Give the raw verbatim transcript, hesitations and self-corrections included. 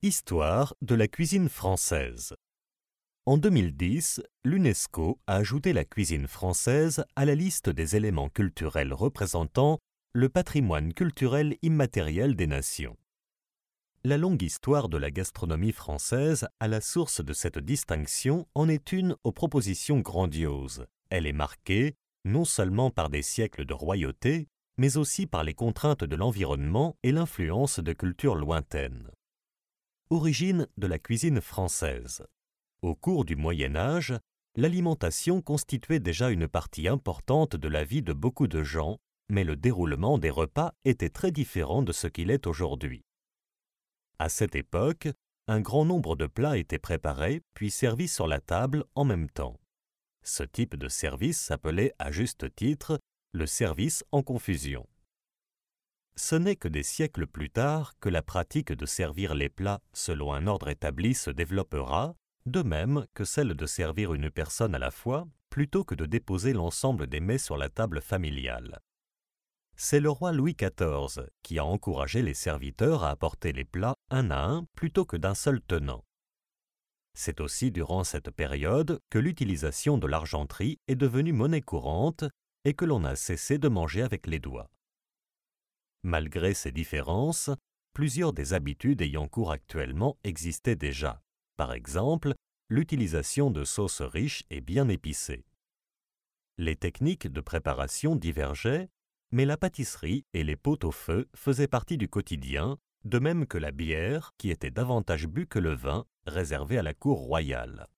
Histoire de la cuisine française. En deux mille dix, l'UNESCO a ajouté la cuisine française à la liste des éléments culturels représentant le patrimoine culturel immatériel des nations. La longue histoire de la gastronomie française à la source de cette distinction en est une aux propositions grandioses. Elle est marquée non seulement par des siècles de royauté, mais aussi par les contraintes de l'environnement et l'influence de cultures lointaines. Origine de la cuisine française. Au cours du Moyen Âge, l'alimentation constituait déjà une partie importante de la vie de beaucoup de gens, mais le déroulement des repas était très différent de ce qu'il est aujourd'hui. À cette époque, un grand nombre de plats étaient préparés puis servis sur la table en même temps. Ce type de service s'appelait à juste titre le service en confusion. Ce n'est que des siècles plus tard que la pratique de servir les plats selon un ordre établi se développera, de même que celle de servir une personne à la fois, plutôt que de déposer l'ensemble des mets sur la table familiale. C'est le roi Louis quatorze qui a encouragé les serviteurs à apporter les plats un à un plutôt que d'un seul tenant. C'est aussi durant cette période que l'utilisation de l'argenterie est devenue monnaie courante et que l'on a cessé de manger avec les doigts. Malgré ces différences, plusieurs des habitudes ayant cours actuellement existaient déjà. Par exemple, l'utilisation de sauces riches et bien épicées. Les techniques de préparation divergeaient, mais la pâtisserie et les pot au feu faisaient partie du quotidien, de même que la bière, qui était davantage bue que le vin, réservé à la cour royale.